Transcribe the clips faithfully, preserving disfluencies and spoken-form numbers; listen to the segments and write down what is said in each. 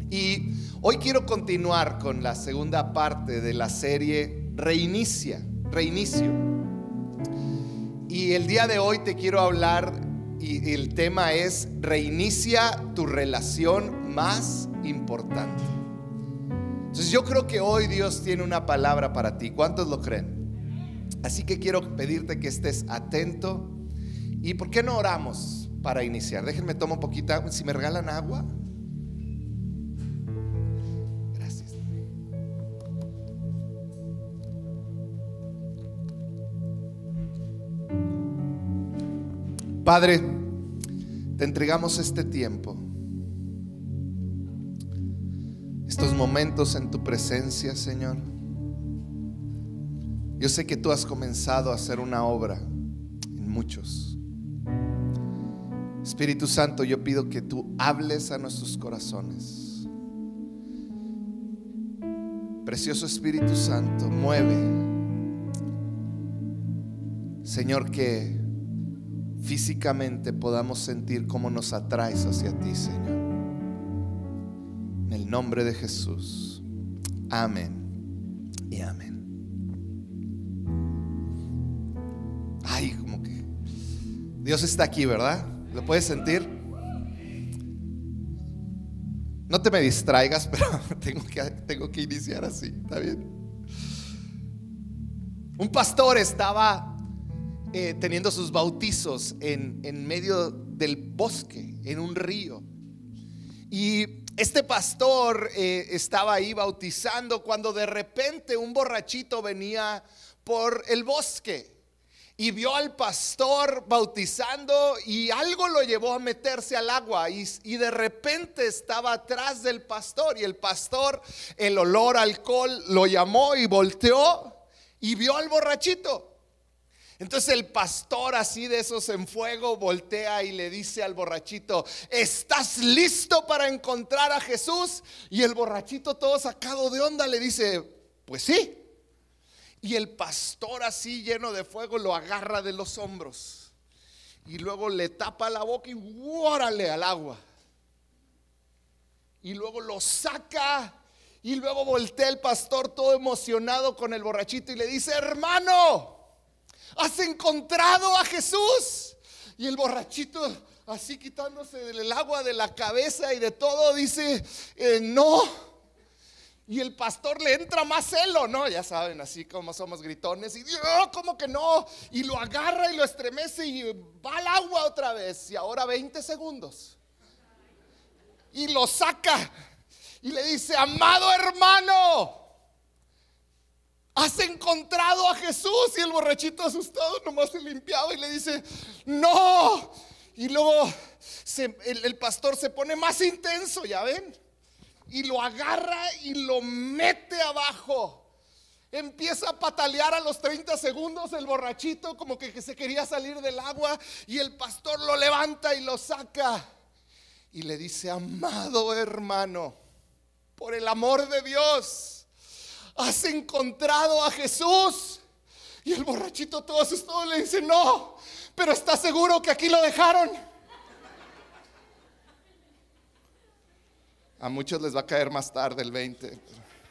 Y hoy quiero continuar con la segunda parte de la serie Reinicia, Reinicio. Y el día de hoy te quiero hablar, y el tema es reinicia tu relación más importante. Entonces yo creo que hoy Dios tiene una palabra para ti. ¿Cuántos lo creen? Así que quiero pedirte que estés atento. ¿Y por qué no oramos para iniciar? Déjenme tomar un poquito, si me regalan agua. Gracias. Padre, te entregamos este tiempo, estos momentos en tu presencia, Señor. Yo sé que tú has comenzado a hacer una obra en muchos. Espíritu Santo, yo pido que tú hables a nuestros corazones. Precioso Espíritu Santo, mueve, Señor, que físicamente podamos sentir cómo nos atraes hacia ti, Señor. En el nombre de Jesús. Amén y amén. Ay, como que Dios está aquí, ¿verdad? ¿Lo puedes sentir? No te me distraigas, pero tengo que, tengo que iniciar así, ¿está bien? Un pastor estaba eh, teniendo sus bautizos en, en medio del bosque, en un río. Y este pastor eh, estaba ahí bautizando cuando de repente un borrachito venía por el bosque y vio al pastor bautizando, y algo lo llevó a meterse al agua, y, y de repente estaba atrás del pastor, y el pastor, el olor a alcohol lo llamó y volteó y vio al borrachito. Entonces el pastor, así de esos en fuego, voltea y le dice al borrachito: ¿estás listo para encontrar a Jesús? Y el borrachito, todo sacado de onda, le dice: pues sí. Y el pastor, así lleno de fuego, lo agarra de los hombros y luego le tapa la boca y ¡órale! Al agua. Y luego lo saca, y luego voltea el pastor todo emocionado con el borrachito y le dice: hermano, ¿has encontrado a Jesús? Y el borrachito, así quitándose el agua de la cabeza y de todo, dice: eh, no. Y el pastor le entra más celo, ¿no? Ya saben, así como somos gritones. Y oh, ¿cómo que no? Y lo agarra y lo estremece y va al agua otra vez. Y ahora veinte segundos. Y lo saca y le dice: amado hermano, ¿has encontrado a Jesús? Y el borrachito, asustado, nomás se limpiaba y le dice: no. Y luego se, el, el pastor se pone más intenso, ¿ya ven? Y lo agarra y lo mete abajo. Empieza a patalear a los treinta segundos el borrachito, como que, que se quería salir del agua. Y el pastor lo levanta y lo saca y le dice: amado hermano, por el amor de Dios, ¿has encontrado a Jesús? Y el borrachito, todo asustado, le dice: no, pero ¿estás seguro que aquí lo dejaron? A muchos les va a caer más tarde el veinte.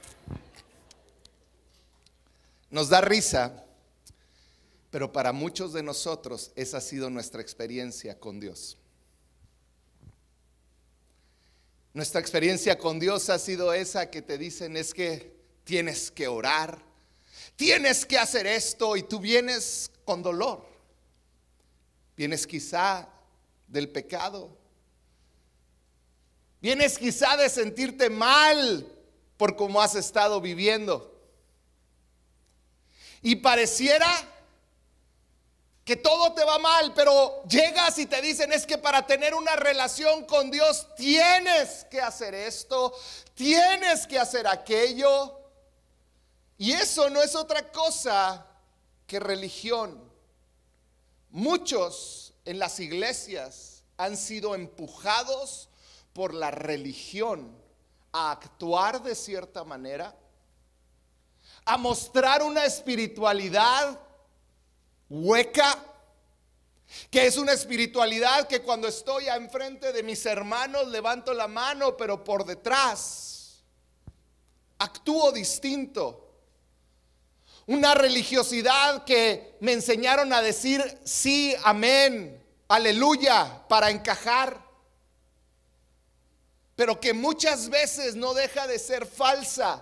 Nos da risa, pero para muchos de nosotros esa ha sido nuestra experiencia con Dios. Nuestra experiencia con Dios ha sido esa que te dicen: es que tienes que orar, tienes que hacer esto, y tú vienes con dolor. Vienes quizá del pecado. Vienes quizá de sentirte mal por cómo has estado viviendo. Y pareciera que todo te va mal, pero llegas y te dicen: es que para tener una relación con Dios tienes que hacer esto, tienes que hacer aquello. Y eso no es otra cosa que religión. Muchos en las iglesias han sido empujados por la religión a actuar de cierta manera, a mostrar una espiritualidad hueca, Que es una espiritualidad que cuando estoy enfrente de mis hermanos levanto la mano, pero por detrás actúo distinto. Una religiosidad que me enseñaron a decir sí, amén, aleluya, para encajar, pero que muchas veces no deja de ser falsa,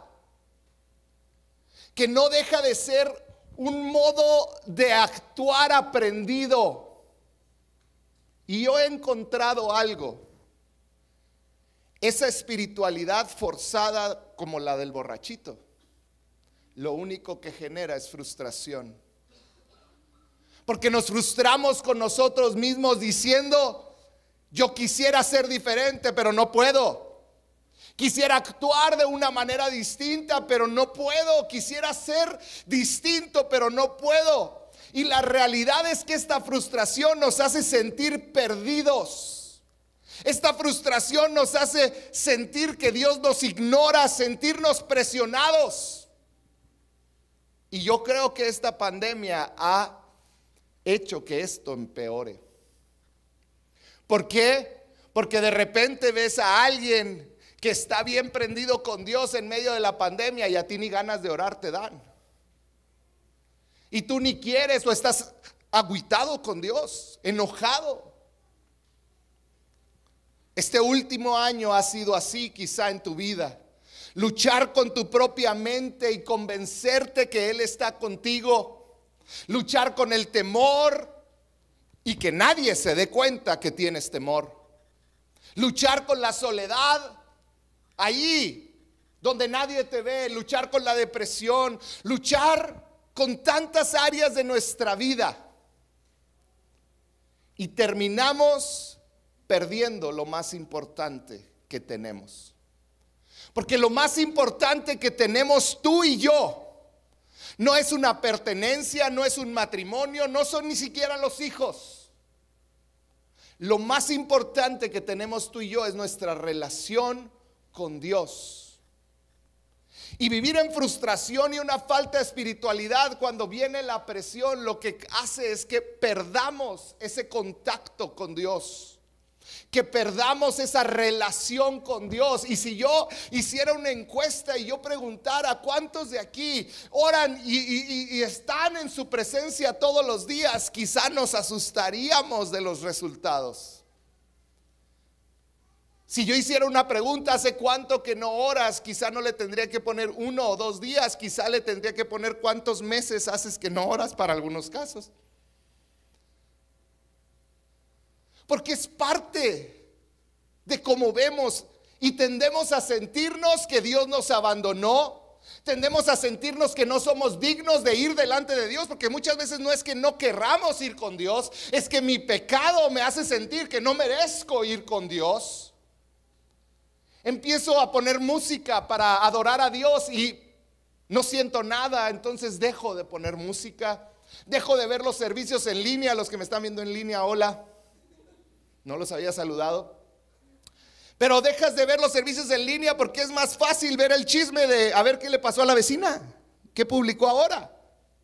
que no deja de ser un modo de actuar aprendido. Y yo he encontrado algo: esa espiritualidad forzada como la del borrachito, lo único que genera es frustración. Porque nos frustramos con nosotros mismos diciendo: yo quisiera ser diferente, pero no puedo. Quisiera actuar de una manera distinta, pero no puedo. Quisiera ser distinto, pero no puedo. Y la realidad es que esta frustración nos hace sentir perdidos. Esta frustración nos hace sentir que Dios nos ignora, sentirnos presionados. Y yo creo que esta pandemia ha hecho que esto empeore. ¿Por qué? Porque de repente ves a alguien que está bien prendido con Dios en medio de la pandemia y a ti ni ganas de orar te dan. Y tú ni quieres, o estás agüitado con Dios, enojado. Este último año ha sido así quizá en tu vida. Luchar con tu propia mente y convencerte que Él está contigo. Luchar con el temor y que nadie se dé cuenta que tienes temor. Luchar con la soledad allí donde nadie te ve. Luchar con la depresión. Luchar con tantas áreas de nuestra vida. Y terminamos perdiendo lo más importante que tenemos. Porque lo más importante que tenemos tú y yo no es una pertenencia, no es un matrimonio, no son ni siquiera los hijos. Lo más importante que tenemos tú y yo es nuestra relación con Dios. Y vivir en frustración y una falta de espiritualidad cuando viene la presión, lo que hace es que perdamos ese contacto con Dios. Que perdamos esa relación con Dios. Y si yo hiciera una encuesta y yo preguntara cuántos de aquí oran y, y, y están en su presencia todos los días, quizá nos asustaríamos de los resultados. Si yo hiciera una pregunta, ¿hace cuánto que no oras? Quizá no le tendría que poner uno o dos días, quizá le tendría que poner cuántos meses haces que no oras para algunos casos. Porque es parte de cómo vemos y tendemos a sentirnos que Dios nos abandonó. Tendemos a sentirnos que no somos dignos de ir delante de Dios, porque muchas veces no es que no querramos ir con Dios, es que mi pecado me hace sentir que no merezco ir con Dios. Empiezo a poner música para adorar a Dios y no siento nada, entonces dejo de poner música, dejo de ver los servicios en línea. Los que me están viendo en línea, hola. No los había saludado. Pero dejas de ver los servicios en línea porque es más fácil ver el chisme de a ver qué le pasó a la vecina, qué publicó ahora.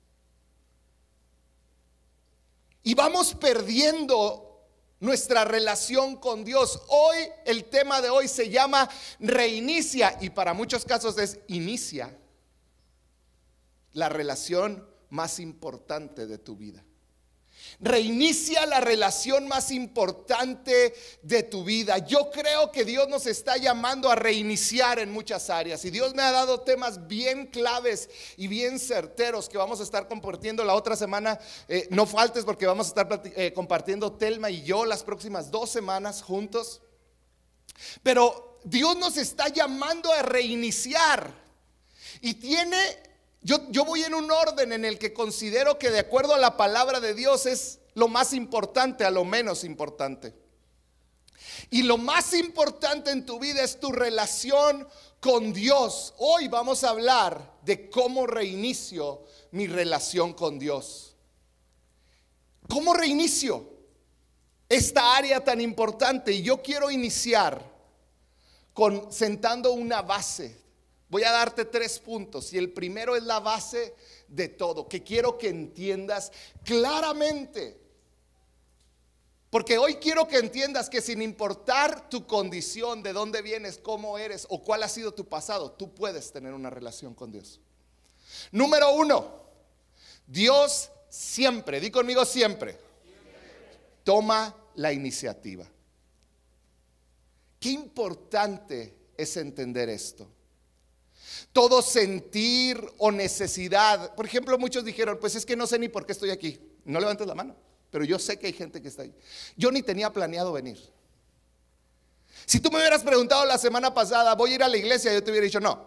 Y vamos perdiendo nuestra relación con Dios. Hoy el tema de hoy se llama reinicia, y para muchos casos es inicia la relación más importante de tu vida. Reinicia la relación más importante de tu vida. Yo creo que Dios nos está llamando a reiniciar en muchas áreas, y Dios me ha dado temas bien claves y bien certeros que vamos a estar compartiendo la otra semana. Eh, no faltes, porque vamos a estar eh, compartiendo Telma y yo las próximas dos semanas juntos. Pero Dios nos está llamando a reiniciar, y tiene... Yo, yo voy en un orden en el que considero que de acuerdo a la palabra de Dios es lo más importante a lo menos importante. Y lo más importante en tu vida es tu relación con Dios. Hoy vamos a hablar de cómo reinicio mi relación con Dios. ¿Cómo reinicio esta área tan importante? Y yo quiero iniciar con sentando una base. Voy a darte tres puntos, y el primero es la base de todo, que quiero que entiendas claramente. Porque hoy quiero que entiendas que sin importar tu condición, de dónde vienes, cómo eres o cuál ha sido tu pasado, tú puedes tener una relación con Dios. Número uno, Dios siempre, di conmigo siempre, toma la iniciativa. Qué importante es entender esto. Todo sentir o necesidad, por ejemplo, muchos dijeron, pues es que no sé ni por qué estoy aquí. No levantes la mano, pero yo sé que hay gente que está ahí. Yo ni tenía planeado venir. Si tú me hubieras preguntado la semana pasada, voy a ir a la iglesia, yo te hubiera dicho no.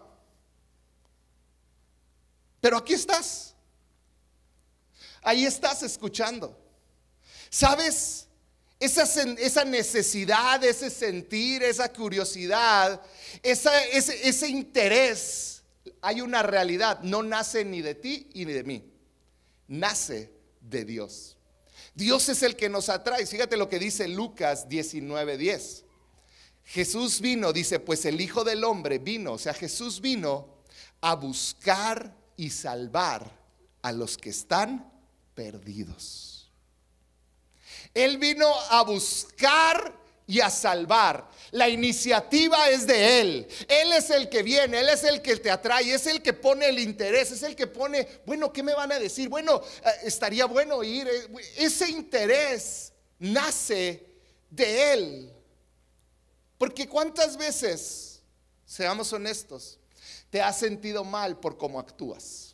Pero aquí estás. Ahí estás escuchando. ¿Sabes? Esa, esa necesidad, ese sentir, esa curiosidad, esa, ese, ese interés, hay una realidad, no nace ni de ti ni de mí, nace de Dios. Dios es el que nos atrae. Fíjate lo que dice Lucas diecinueve diez. Jesús vino, dice, pues el Hijo del Hombre vino, o sea, Jesús vino a buscar y salvar a los que están perdidos. Él vino a buscar y a salvar. La iniciativa es de Él. Él es el que viene, Él es el que te atrae, es el que pone el interés, es el que pone, bueno, ¿qué me van a decir? Bueno, estaría bueno ir. Ese interés nace de Él. Porque ¿cuántas veces, seamos honestos, te has sentido mal por cómo actúas?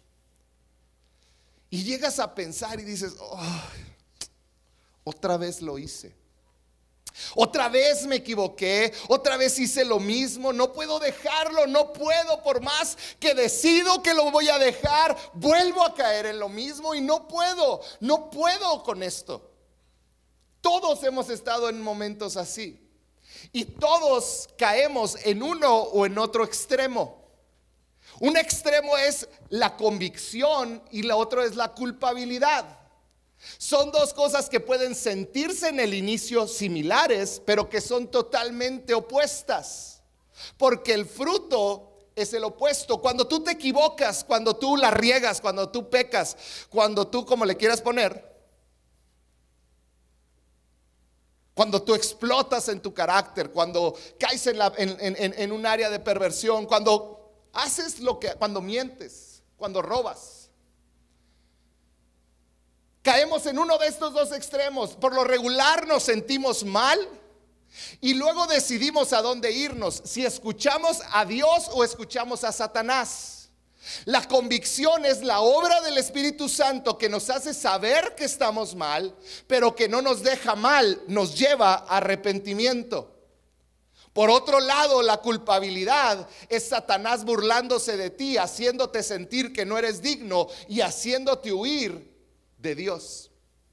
Y llegas a pensar y dices, oh, otra vez lo hice. Otra vez me equivoqué, otra vez hice lo mismo, no puedo dejarlo, no puedo, por más que decido que lo voy a dejar, vuelvo a caer en lo mismo y no puedo, no puedo con esto. Todos hemos estado en momentos así y todos caemos en uno o en otro extremo. Un extremo es la convicción y la otra es la culpabilidad. Son dos cosas que pueden sentirse en el inicio similares, pero que son totalmente opuestas. Porque el fruto es el opuesto. Cuando tú te equivocas, cuando tú la riegas, cuando tú pecas, cuando tú, como le quieras poner, cuando tú explotas en tu carácter, cuando caes en, la, en, en, en un área de perversión, cuando haces lo que, cuando mientes, cuando robas. Caemos en uno de estos dos extremos. Por lo regular nos sentimos mal y luego decidimos a dónde irnos, si escuchamos a Dios o escuchamos a Satanás. La convicción es la obra del Espíritu Santo que nos hace saber que estamos mal, pero que no nos deja mal, nos lleva a arrepentimiento. Por otro lado, la culpabilidad es Satanás burlándose de ti, haciéndote sentir que no eres digno y haciéndote huir de Dios.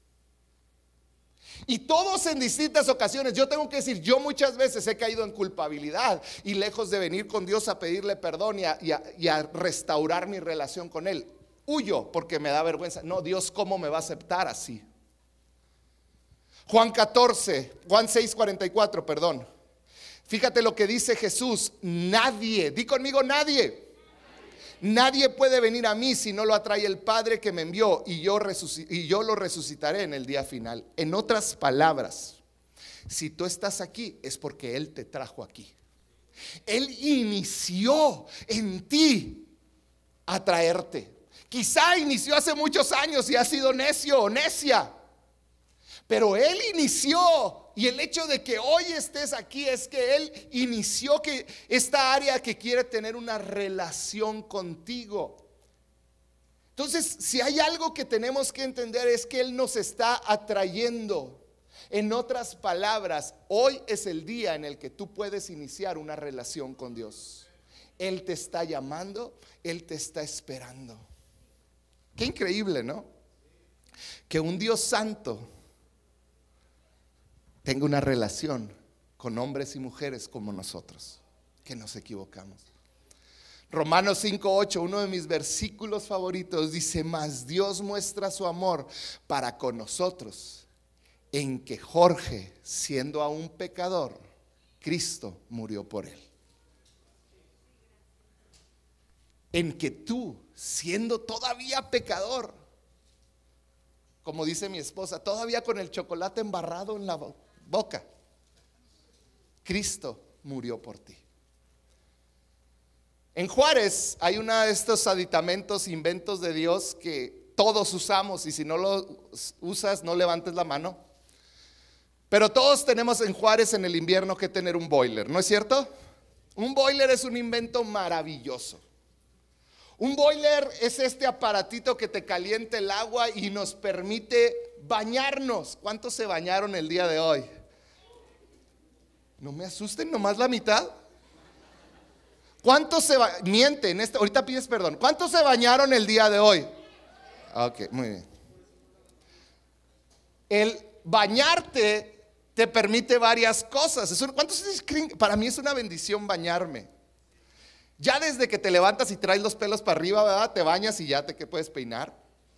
Y todos en distintas ocasiones, yo tengo que decir, yo muchas veces he caído en culpabilidad y lejos de venir con Dios a pedirle perdón y a, y a, y a restaurar mi relación con Él, huyo porque me da vergüenza. No, Dios, ¿cómo me va a aceptar así? Juan catorce, Juan seis cuarenta y cuatro, perdón. Fíjate lo que dice Jesús: nadie, di conmigo, nadie. Nadie puede venir a mí si no lo atrae el Padre que me envió, y yo, resuc- y yo lo resucitaré en el día final. En otras palabras, si tú estás aquí es porque Él te trajo aquí. Él inició en ti a traerte. Quizá inició hace muchos años y has sido necio o necia, pero Él inició. Y el hecho de que hoy estés aquí es que Él inició que esta área que quiere tener una relación contigo. Entonces, si hay algo que tenemos que entender es que Él nos está atrayendo. En otras palabras, hoy es el día en el que tú puedes iniciar una relación con Dios. Él te está llamando, Él te está esperando. Qué increíble, ¿no? Que un Dios santo tenga una relación con hombres y mujeres como nosotros, que nos equivocamos. Romanos cinco ocho, uno de mis versículos favoritos, dice: mas Dios muestra su amor para con nosotros en que Jorge, siendo aún pecador, Cristo murió por él. En que tú, siendo todavía pecador, como dice mi esposa, todavía con el chocolate embarrado en la boca. Cristo murió por ti. En Juárez hay uno de estos aditamentos, inventos de Dios que todos usamos, y si no lo usas, no levantes la mano. Pero todos tenemos en Juárez en el invierno que tener un boiler, ¿no es cierto? Un boiler es un invento maravilloso. Un boiler es este aparatito que te calienta el agua y nos permite bañarnos. ¿Cuántos se bañaron el día de hoy? No me asusten, nomás la mitad. ¿Cuántos se ba- mienten? Este, ahorita pides perdón. ¿Cuántos se bañaron el día de hoy? Ok, muy bien. El bañarte te permite varias cosas. Es un- ¿Cuántos creen? Para mí es una bendición bañarme. Ya desde que te levantas y traes los pelos para arriba, ¿verdad? Te bañas y ya te que puedes peinar.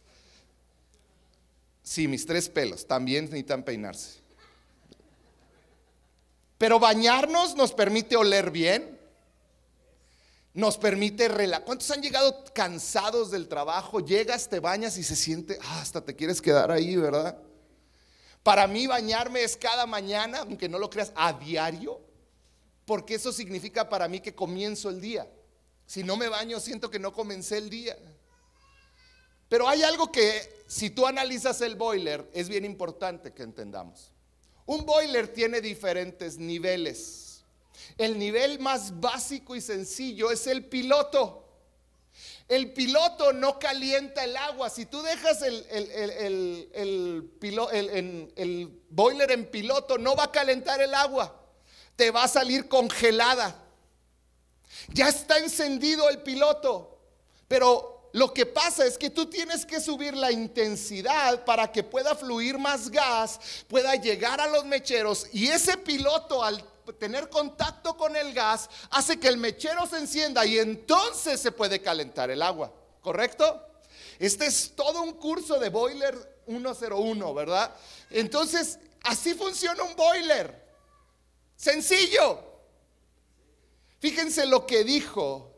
Sí, mis tres pelos también necesitan peinarse. Pero bañarnos nos permite oler bien, nos permite relajar. ¿Cuántos han llegado cansados del trabajo? Llegas, te bañas y se siente, ah, hasta te quieres quedar ahí, ¿verdad? Para mí bañarme es cada mañana, aunque no lo creas, a diario, porque eso significa para mí que comienzo el día. Si no me baño, siento que no comencé el día. Pero hay algo que, si tú analizas el boiler, es bien importante que entendamos. Un boiler tiene diferentes niveles. El nivel más básico y sencillo es el piloto. El piloto no calienta el agua. Si tú dejas el, el, el, el, el, pilo, el, el, el boiler en piloto, no va a calentar el agua. Te va a salir congelada. Ya está encendido el piloto, pero lo que pasa es que tú tienes que subir la intensidad para que pueda fluir más gas, pueda llegar a los mecheros, y ese piloto, al tener contacto con el gas, hace que el mechero se encienda y entonces se puede calentar el agua, ¿correcto? Este es todo un curso de boiler ciento uno, ¿verdad? Entonces, así funciona un boiler. Sencillo. Fíjense lo que dijo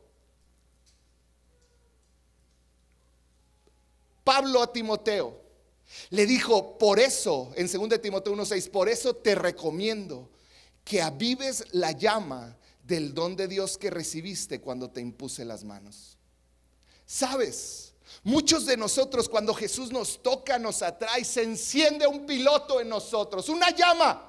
Pablo a Timoteo. Le dijo, por eso, en segunda de Timoteo uno seis, por eso te recomiendo que avives la llama del don de Dios que recibiste cuando te impuse las manos. ¿Sabes? Muchos de nosotros, cuando Jesús nos toca, nos atrae, se enciende un piloto en nosotros, una llama.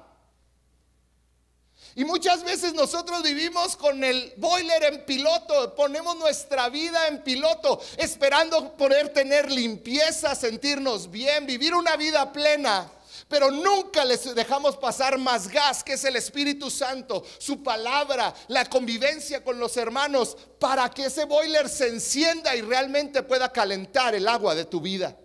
Y muchas veces nosotros vivimos con el boiler en piloto, ponemos nuestra vida en piloto, esperando poder tener limpieza, sentirnos bien, vivir una vida plena. Pero nunca les dejamos pasar más gas, que es el Espíritu Santo, su palabra, la convivencia con los hermanos, para que ese boiler se encienda y realmente pueda calentar el agua de tu vida.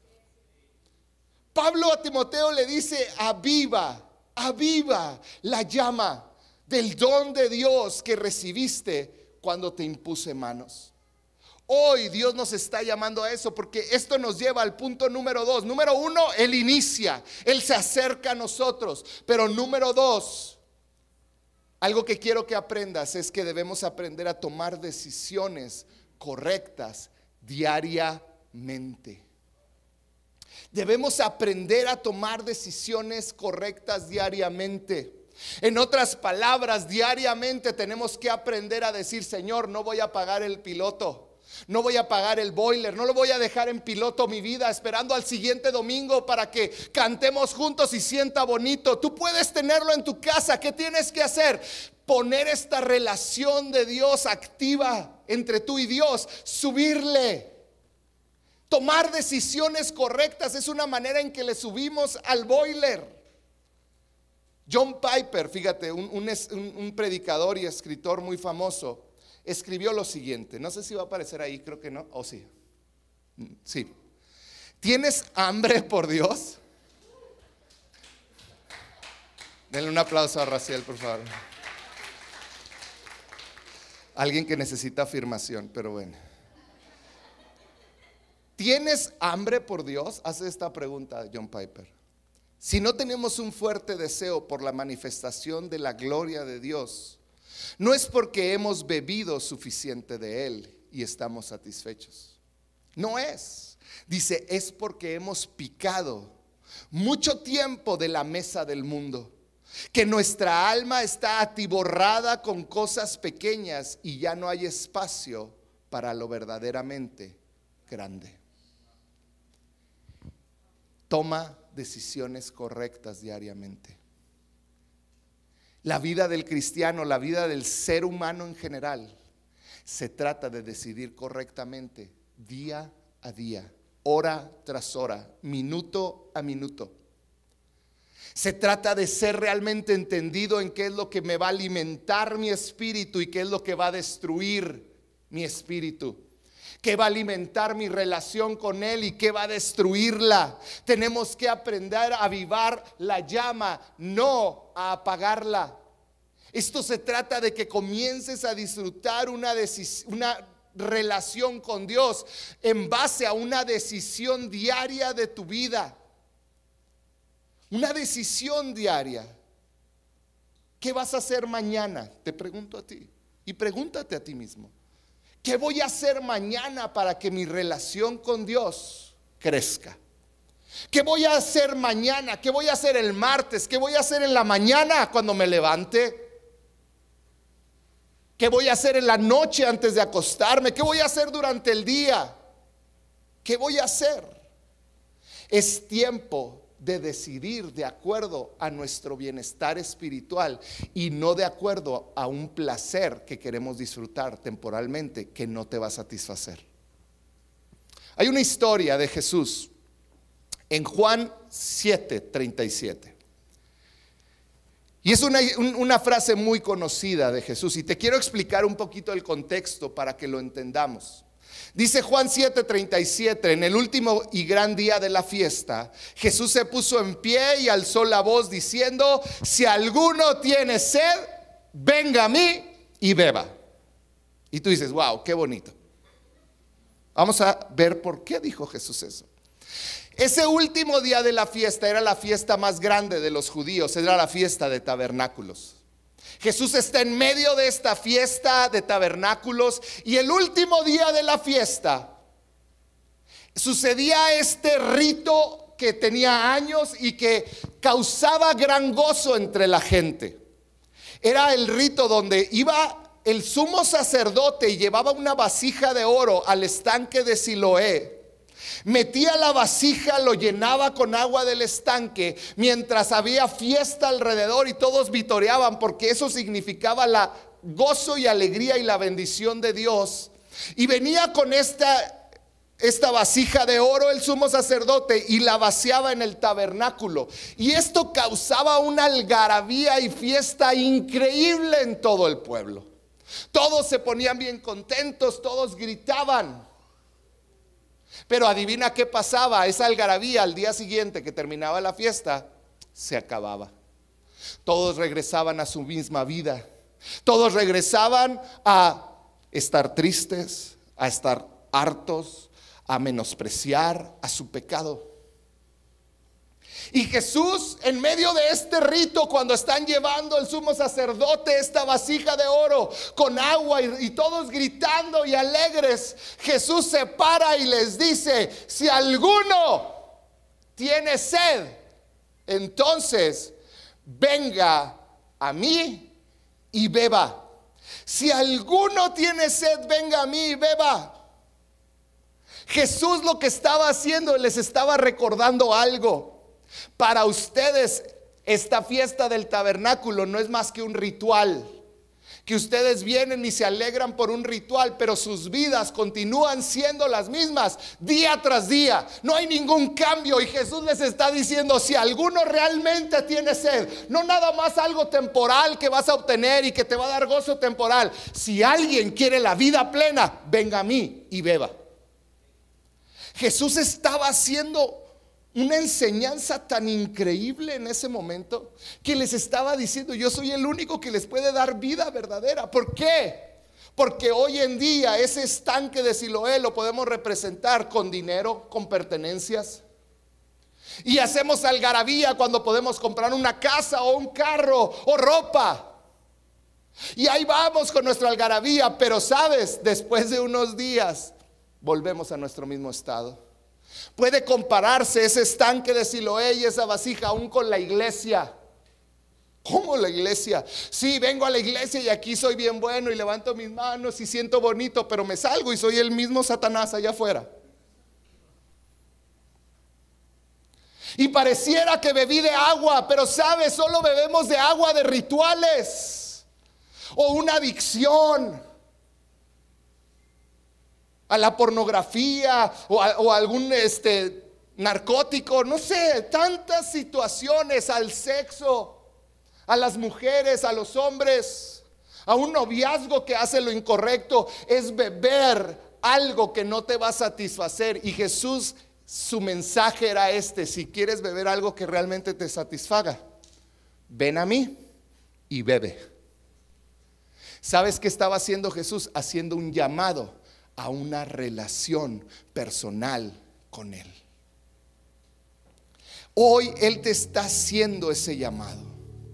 Pablo a Timoteo le dice, aviva, aviva la llama del don de Dios que recibiste cuando te impuse manos. Hoy Dios nos está llamando a eso, porque esto nos lleva al punto número dos. Número uno, Él inicia, Él se acerca a nosotros. Pero número dos, algo que quiero que aprendas es que debemos aprender a tomar decisiones correctas diariamente. Debemos aprender a tomar decisiones correctas diariamente. En otras palabras, diariamente tenemos que aprender a decir, Señor, no voy a apagar el piloto. No voy a apagar el boiler, no lo voy a dejar en piloto mi vida esperando al siguiente domingo para que cantemos juntos y sienta bonito. Tú puedes tenerlo en tu casa. ¿Qué tienes que hacer? Poner esta relación de Dios activa entre tú y Dios, subirle. Tomar decisiones correctas es una manera en que le subimos al boiler. John Piper, fíjate, un, un, un, un predicador y escritor muy famoso, escribió lo siguiente. No sé si va a aparecer ahí, creo que no. ¿O oh, sí? Sí. ¿Tienes hambre por Dios? Denle un aplauso a Raciel, por favor. Alguien que necesita afirmación, pero bueno. ¿Tienes hambre por Dios? Hace esta pregunta John Piper. Si no tenemos un fuerte deseo por la manifestación de la gloria de Dios, no es porque hemos bebido suficiente de Él y estamos satisfechos. No es. Dice, es porque hemos picado mucho tiempo de la mesa del mundo, que nuestra alma está atiborrada con cosas pequeñas y ya no hay espacio para lo verdaderamente grande. Toma decisiones correctas diariamente. La vida del cristiano, la vida del ser humano en general, se trata de decidir correctamente día a día, hora tras hora, minuto a minuto. Se trata de ser realmente entendido en qué es lo que me va a alimentar mi espíritu y qué es lo que va a destruir mi espíritu, qué va a alimentar mi relación con Él y qué va a destruirla. Tenemos que aprender a avivar la llama, no a apagarla. Esto se trata de que comiences a disfrutar una, decis- una relación con Dios en base a una decisión diaria de tu vida. Una decisión diaria. ¿Qué vas a hacer mañana? Te pregunto a ti. Y pregúntate a ti mismo. ¿Qué voy a hacer mañana para que mi relación con Dios crezca? ¿Qué voy a hacer mañana? ¿Qué voy a hacer el martes? ¿Qué voy a hacer en la mañana cuando me levante? ¿Qué voy a hacer en la noche antes de acostarme? ¿Qué voy a hacer durante el día? ¿Qué voy a hacer? Es tiempo de decidir de acuerdo a nuestro bienestar espiritual y no de acuerdo a un placer que queremos disfrutar temporalmente que no te va a satisfacer. Hay una historia de Jesús en Juan siete treinta y siete. Y es una, una frase muy conocida de Jesús y te quiero explicar un poquito el contexto para que lo entendamos. Dice Juan siete treinta y siete, en el último y gran día de la fiesta, Jesús se puso en pie y alzó la voz diciendo, si alguno tiene sed, venga a mí y beba. Y tú dices, wow, qué bonito. Vamos a ver por qué dijo Jesús eso. Ese último día de la fiesta era la fiesta más grande de los judíos, era la fiesta de tabernáculos. Jesús está en medio de esta fiesta de tabernáculos y el último día de la fiesta sucedía este rito que tenía años y que causaba gran gozo entre la gente. Era el rito donde iba el sumo sacerdote y llevaba una vasija de oro al estanque de Siloé. Metía la vasija, lo llenaba con agua del estanque mientras había fiesta alrededor y todos vitoreaban porque eso significaba la gozo y alegría y la bendición de Dios. Y venía con esta, esta vasija de oro el sumo sacerdote y la vaciaba en el tabernáculo. Y esto causaba una algarabía y fiesta increíble en todo el pueblo. Todos se ponían bien contentos, todos gritaban. Pero adivina qué pasaba, esa algarabía al día siguiente que terminaba la fiesta, se acababa. Todos regresaban a su misma vida. Todos regresaban a estar tristes, a estar hartos, a menospreciar a su pecado. Y Jesús, en medio de este rito, cuando están llevando el sumo sacerdote esta vasija de oro con agua y, y todos gritando y alegres, Jesús se para y les dice, si alguno tiene sed, entonces venga a mí y beba. Si alguno tiene sed, venga a mí y beba. Jesús lo que estaba haciendo, les estaba recordando algo. Para ustedes esta fiesta del tabernáculo no es más que un ritual, que ustedes vienen y se alegran por un ritual, pero sus vidas continúan siendo las mismas día tras día. No hay ningún cambio y Jesús les está diciendo, si alguno realmente tiene sed, no nada más algo temporal que vas a obtener y que te va a dar gozo temporal. Si alguien quiere la vida plena, venga a mí y beba. Jesús estaba haciendo una enseñanza tan increíble en ese momento que les estaba diciendo, yo soy el único que les puede dar vida verdadera. ¿Por qué? Porque hoy en día ese estanque de Siloé lo podemos representar con dinero, con pertenencias. Y hacemos algarabía cuando podemos comprar una casa o un carro o ropa. Y ahí vamos con nuestra algarabía, pero sabes, después de unos días volvemos a nuestro mismo estado. Puede compararse ese estanque de Siloé y esa vasija aún con la iglesia. ¿Cómo la iglesia? Sí, vengo a la iglesia y aquí soy bien bueno y levanto mis manos y siento bonito, pero me salgo y soy el mismo Satanás allá afuera. Y pareciera que bebí de agua, pero sabes, solo bebemos de agua de rituales o una adicción a la pornografía o a, o a algún este, narcótico, no sé, tantas situaciones, al sexo, a las mujeres, a los hombres, a un noviazgo que hace lo incorrecto. Es beber algo que no te va a satisfacer. Y Jesús, su mensaje era este: si quieres beber algo que realmente te satisfaga, ven a mí y bebe. ¿Sabes qué estaba haciendo Jesús? Haciendo un llamado a una relación personal con Él. Hoy Él te está haciendo ese llamado.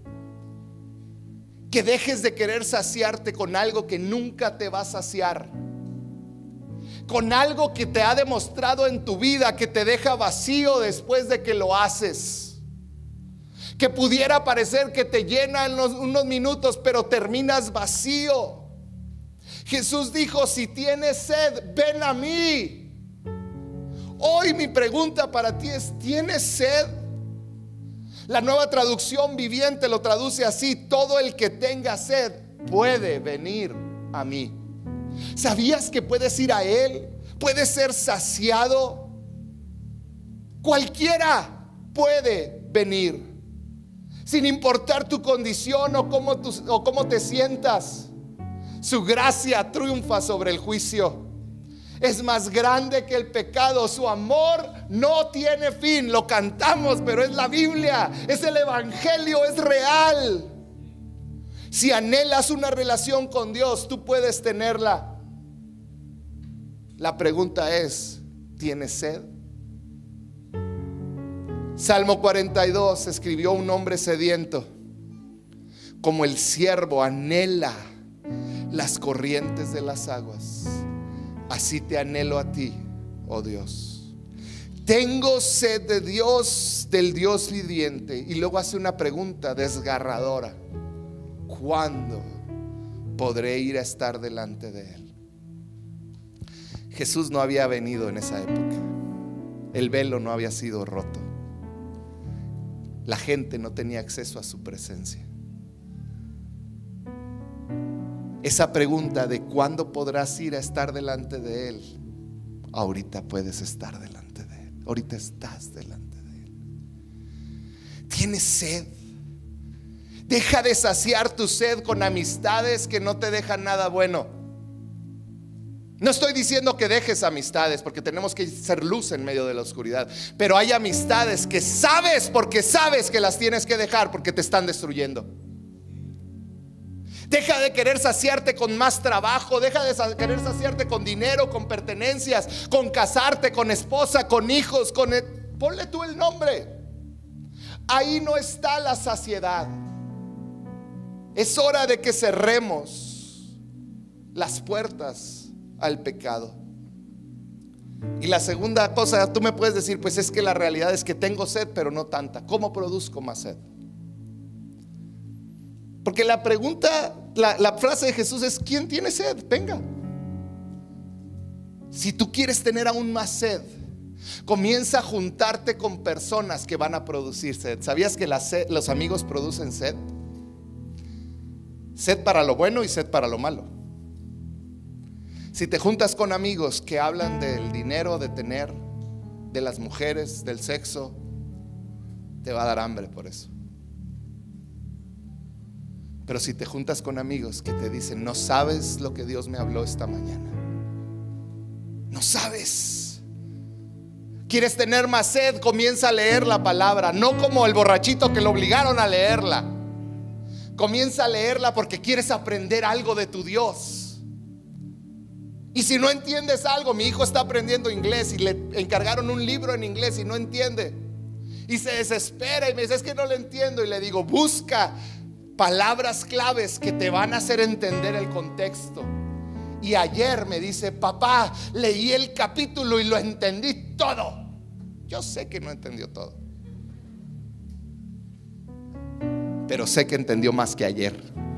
Que dejes de querer saciarte con algo que nunca te va a saciar, con algo que te ha demostrado en tu vida que te deja vacío después de que lo haces, que pudiera parecer que te llena en los, unos minutos, pero terminas vacío. Jesús dijo: si tienes sed, ven a mí. Hoy mi pregunta para ti es: ¿tienes sed? La Nueva Traducción Viviente lo traduce así: todo el que tenga sed puede venir a mí. ¿Sabías que puedes ir a Él? Puedes ser saciado. Cualquiera puede venir, sin importar tu condición o cómo, tu, o cómo te sientas. Su gracia triunfa sobre el juicio. Es más grande que el pecado. Su amor no tiene fin. Lo cantamos, pero es la Biblia, es el Evangelio, es real. Si anhelas una relación con Dios, tú puedes tenerla. La pregunta es: ¿tienes sed? Salmo cuarenta y dos escribió un hombre sediento: como el siervo anhela las corrientes de las aguas, así te anhelo a ti, oh Dios. Tengo sed de Dios, del Dios viviente. Y luego hace una pregunta desgarradora: ¿cuándo podré ir a estar delante de Él? Jesús no había venido en esa época. El velo no había sido roto. La gente no tenía acceso a su presencia. Esa pregunta de cuándo podrás ir a estar delante de Él, ahorita puedes estar delante de Él. Ahorita estás delante de Él. ¿Tienes sed? Deja de saciar tu sed con amistades que no te dejan nada bueno. No estoy diciendo que dejes amistades, porque tenemos que ser luz en medio de la oscuridad. Pero hay amistades que sabes, porque sabes que las tienes que dejar, porque te están destruyendo. Deja de querer saciarte con más trabajo. Deja de querer saciarte con dinero, con pertenencias, con casarte, con esposa, con hijos, con el... ponle tú el nombre. Ahí no está la saciedad. Es hora de que cerremos las puertas al pecado. Y la segunda cosa, tú me puedes decir: pues es que la realidad es que tengo sed, pero no tanta. ¿Cómo produzco más sed? Porque la pregunta, la, la frase de Jesús es: ¿quién tiene sed? Venga. Si tú quieres tener aún más sed, comienza a juntarte con personas que van a producir sed. ¿Sabías que la sed, los amigos producen sed? Sed para lo bueno y sed para lo malo. Si te juntas con amigos que hablan del dinero, de tener, de las mujeres, del sexo, te va a dar hambre por eso. Pero si te juntas con amigos que te dicen: no sabes lo que Dios me habló esta mañana, no sabes. ¿Quieres tener más sed? Comienza a leer la palabra. No como el borrachito que lo obligaron a leerla. Comienza a leerla porque quieres aprender algo de tu Dios. Y si no entiendes algo, mi hijo está aprendiendo inglés y le encargaron un libro en inglés y no entiende, y se desespera y me dice: es que no le entiendo. Y le digo: busca palabras claves que te van a hacer entender el contexto. Y ayer me dice: papá, leí el capítulo y lo entendí todo. Yo sé que no entendió todo, pero sé que entendió más que ayer.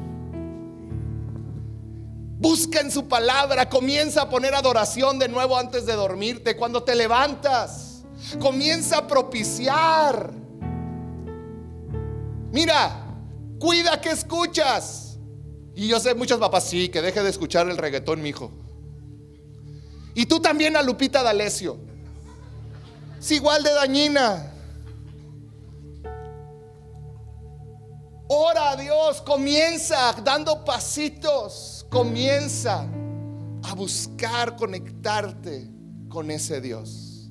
Busca en su palabra, comienza a poner adoración de nuevo antes de dormirte. Cuando te levantas, comienza a propiciar. Mira, cuida que escuchas. Y yo sé muchos papás: sí, que deje de escuchar el reggaetón, mi hijo. Y tú también a Lupita D'Alessio, es igual de dañina. Ora a Dios, comienza dando pasitos, comienza a buscar conectarte con ese Dios.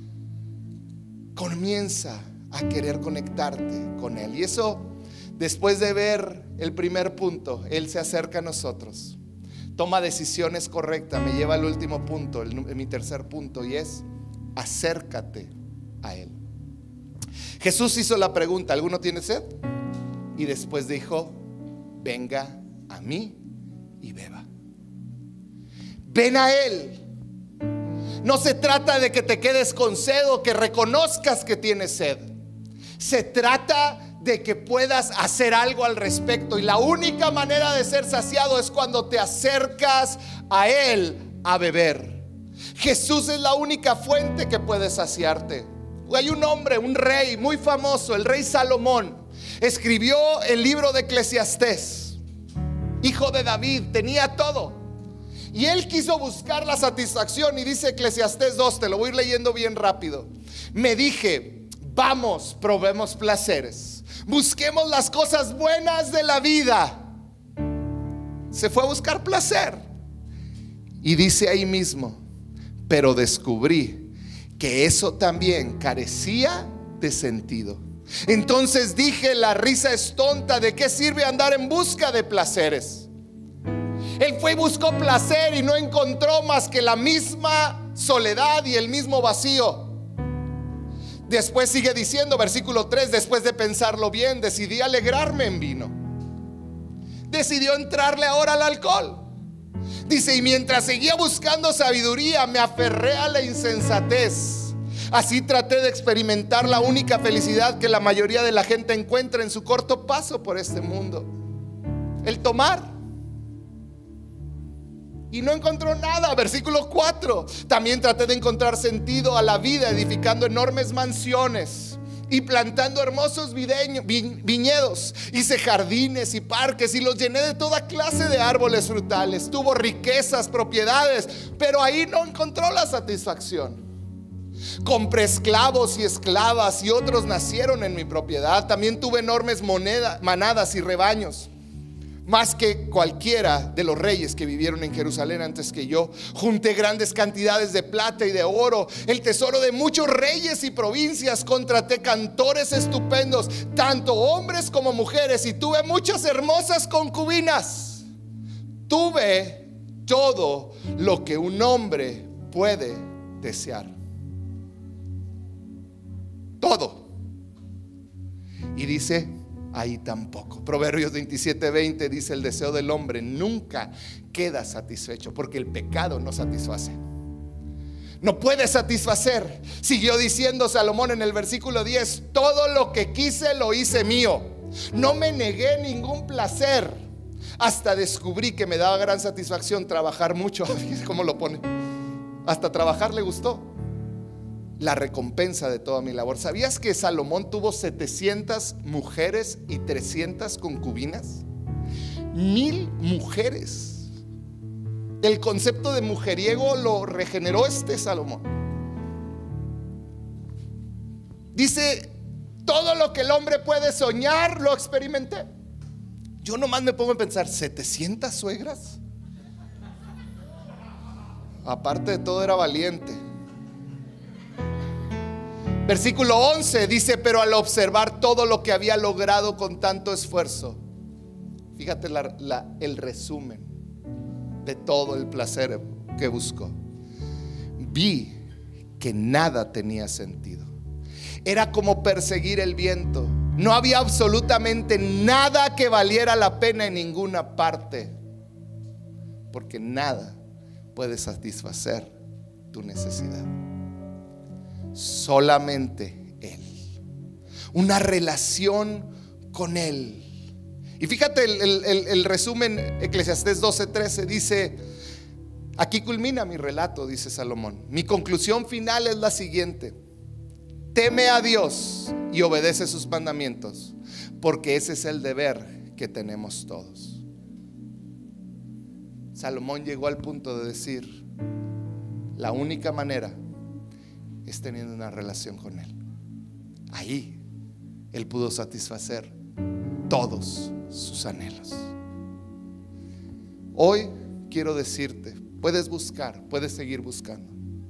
Comienza a querer conectarte con Él. Y eso, después de ver el primer punto, Él se acerca a nosotros, toma decisiones correctas. Me lleva al último punto, el, mi tercer punto, y es: acércate a Él. Jesús hizo la pregunta: ¿alguno tiene sed? Y después dijo: venga a mí y beba. Ven a Él. No se trata de que te quedes con sed o que reconozcas que tienes sed. Se trata de que puedas hacer algo al respecto. Y la única manera de ser saciado es cuando te acercas a Él a beber. Jesús es la única fuente que puede saciarte. Hay un hombre, un rey muy famoso, el rey Salomón. Escribió el libro de Eclesiastés. Hijo de David, tenía todo. Y él quiso buscar la satisfacción. Y dice Eclesiastés dos, te lo voy a ir leyendo bien rápido. Me dije: vamos, probemos placeres, busquemos las cosas buenas de la vida. Se fue a buscar placer. Y dice ahí mismo: pero descubrí que eso también carecía de sentido. Entonces dije: la risa es tonta, ¿de qué sirve andar en busca de placeres? Él fue y buscó placer y no encontró más que la misma soledad y el mismo vacío. Después sigue diciendo, versículo tres: después de pensarlo bien, decidí alegrarme en vino. Decidió entrarle ahora al alcohol. Dice: y mientras seguía buscando sabiduría, me aferré a la insensatez. Así traté de experimentar la única felicidad que la mayoría de la gente encuentra en su corto paso por este mundo: el tomar. Y no encontró nada. Versículo cuatro: también traté de encontrar sentido a la vida, edificando enormes mansiones y plantando hermosos videño, vi, viñedos. Hice jardines y parques y los llené de toda clase de árboles frutales. Tuvo riquezas, propiedades, pero ahí no encontró la satisfacción. Compré esclavos y esclavas y otros nacieron en mi propiedad. También tuve enormes moneda, manadas y rebaños, más que cualquiera de los reyes que vivieron en Jerusalén antes que yo. Junté grandes cantidades de plata y de oro, el tesoro de muchos reyes y provincias. Contraté cantores estupendos, tanto hombres como mujeres, y tuve muchas hermosas concubinas. Tuve todo lo que un hombre puede desear. Todo. Y dice ahí tampoco. Proverbios veintisiete veinte dice: el deseo del hombre nunca queda satisfecho, porque el pecado no satisface. No puede satisfacer. Siguió diciendo Salomón en el versículo diez: todo lo que quise lo hice mío. No me negué ningún placer, hasta descubrí que me daba gran satisfacción trabajar mucho. ¿Cómo lo pone? Hasta trabajar le gustó. La recompensa de toda mi labor. ¿Sabías que Salomón tuvo setecientas mujeres y trescientas concubinas? Mil mujeres. El concepto de mujeriego lo regeneró este Salomón. Dice: todo lo que el hombre puede soñar lo experimenté. Yo nomás me pongo a pensar: ¿setecientas suegras? Aparte de todo, era valiente. Versículo once dice: pero al observar todo lo que había logrado con tanto esfuerzo, fíjate la, la, el resumen de todo el placer que buscó, vi que nada tenía sentido. Era como perseguir el viento. No había absolutamente nada que valiera la pena en ninguna parte, porque nada puede satisfacer tu necesidad. Solamente Él. Una relación con Él. Y fíjate el, el, el, el resumen, Eclesiastés doce trece dice: aquí culmina mi relato, dice Salomón. Mi conclusión final es la siguiente: teme a Dios y obedece sus mandamientos, porque ese es el deber que tenemos todos. Salomón llegó al punto de decir: la única manera es teniendo una relación con Él. Ahí Él pudo satisfacer todos sus anhelos. Hoy quiero decirte: puedes buscar, puedes seguir buscando,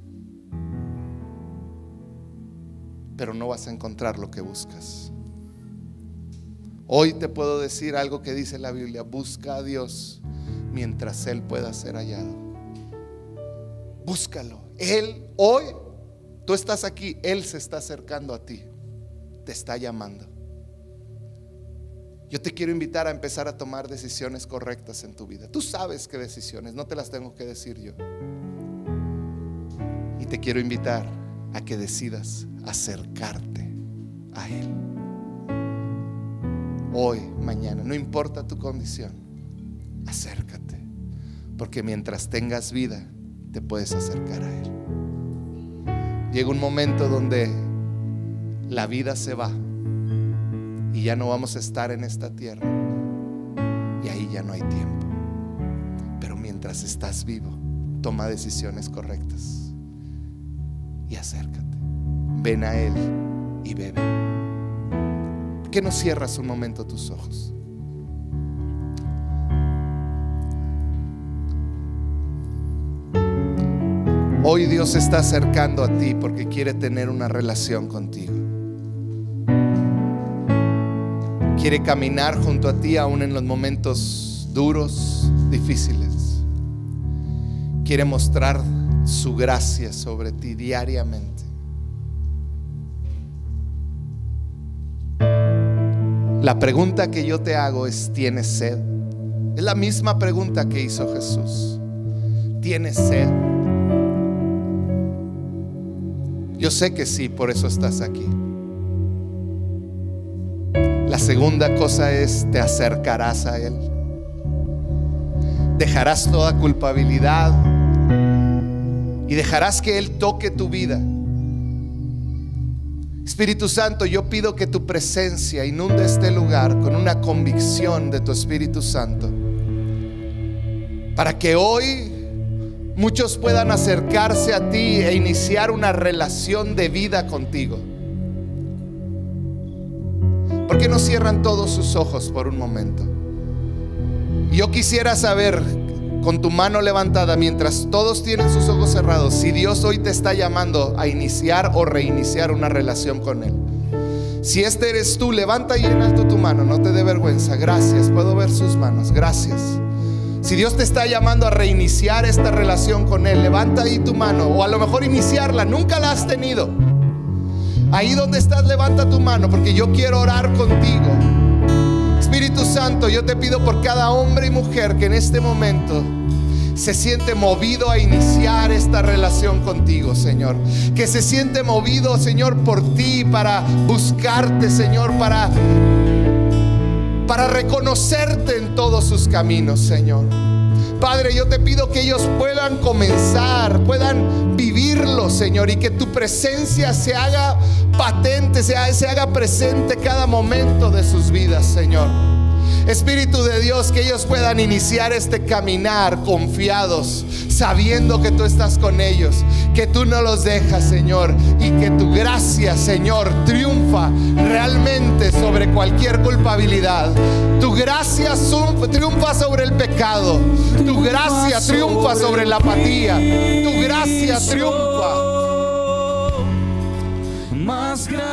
pero no vas a encontrar lo que buscas. Hoy te puedo decir algo que dice la Biblia: busca a Dios mientras Él pueda ser hallado. Búscalo. Él, hoy tú estás aquí, Él se está acercando a ti, te está llamando. Yo te quiero invitar a empezar a tomar decisiones correctas en tu vida. Tú sabes qué decisiones, no te las tengo que decir yo. Y te quiero invitar a que decidas acercarte a Él. Hoy, mañana, no importa tu condición, acércate, porque mientras tengas vida te puedes acercar a Él. Llega un momento donde la vida se va y ya no vamos a estar en esta tierra, y ahí ya no hay tiempo. Pero mientras estás vivo, toma decisiones correctas y acércate. Ven a Él y bebe. ¿Por qué no cierras un momento tus ojos? Hoy Dios se está acercando a ti porque quiere tener una relación contigo. Quiere caminar junto a ti aún en los momentos duros, difíciles. Quiere mostrar su gracia sobre ti diariamente. La pregunta que yo te hago es: ¿tienes sed? Es la misma pregunta que hizo Jesús. ¿Tienes sed? Yo sé que sí, por eso estás aquí. La segunda cosa es: te acercarás a Él. Dejarás toda culpabilidad y dejarás que Él toque tu vida. Espíritu Santo, yo pido que tu presencia inunde este lugar con una convicción de tu Espíritu Santo, para que hoy muchos puedan acercarse a ti e iniciar una relación de vida contigo. ¿Por qué no cierran todos sus ojos por un momento? Yo quisiera saber, con tu mano levantada, mientras todos tienen sus ojos cerrados, si Dios hoy te está llamando a iniciar o reiniciar una relación con Él. Si este eres tú, levanta y en alto tu mano, no te dé vergüenza. Gracias, puedo ver sus manos, gracias. Si Dios te está llamando a reiniciar esta relación con Él, levanta ahí tu mano. O a lo mejor iniciarla, nunca la has tenido. Ahí donde estás, levanta tu mano, porque yo quiero orar contigo. Espíritu Santo, yo te pido por cada hombre y mujer que en este momento se siente movido a iniciar esta relación contigo, Señor. Que se siente movido, Señor, por ti, para buscarte, Señor, para, para reconocerte en todos sus caminos, Señor. Padre, yo te pido que ellos puedan comenzar, puedan vivirlo, Señor, y que tu presencia se haga patente, se haga, se haga presente cada momento de sus vidas, Señor. Espíritu de Dios, que ellos puedan iniciar este caminar confiados, sabiendo que tú estás con ellos, que tú no los dejas, Señor, y que tu gracia, Señor, triunfa realmente sobre cualquier culpabilidad. Tu gracia triunfa sobre el pecado. Tu gracia triunfa sobre la apatía. Tu gracia triunfa. Más grande